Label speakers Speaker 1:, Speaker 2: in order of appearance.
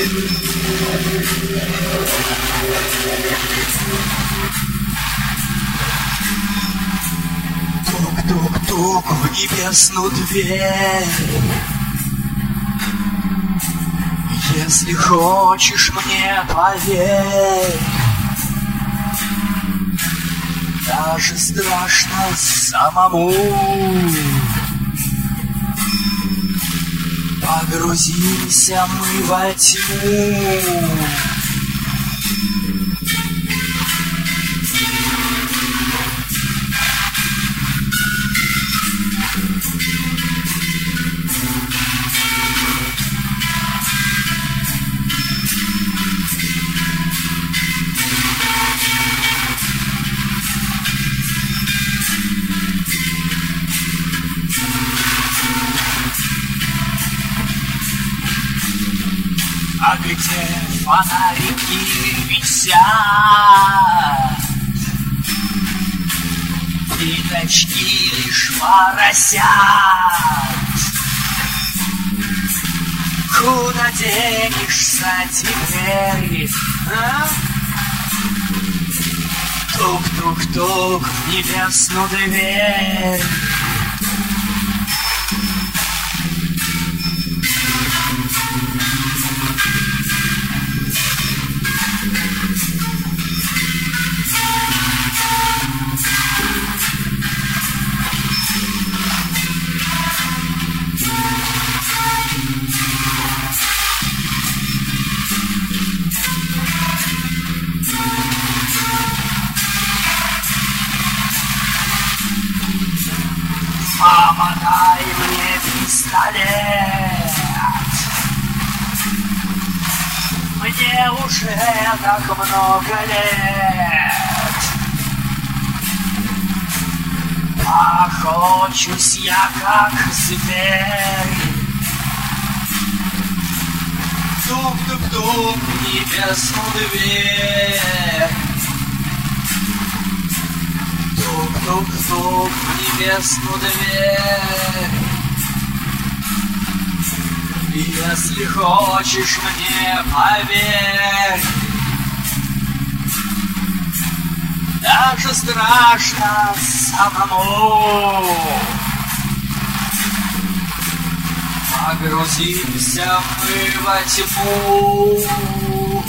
Speaker 1: Тук-тук-тук в небесную дверь. Если хочешь мне, поверь. Даже страшно самому погрузимся мы во тьму. А где фонарики висят, ниточки лишь моросят. Куда денешься теперь, а? Тук-тук-тук в небесную дверь. Мама, дай мне пистолет. Мне уже так много лет. Охочусь я как зверь. Тук-тук-тук в небесную дверь. Тук-тук-тук в небесную дверь. Если хочешь мне, поверь. Даже страшно самому погрузимся мы во тьму.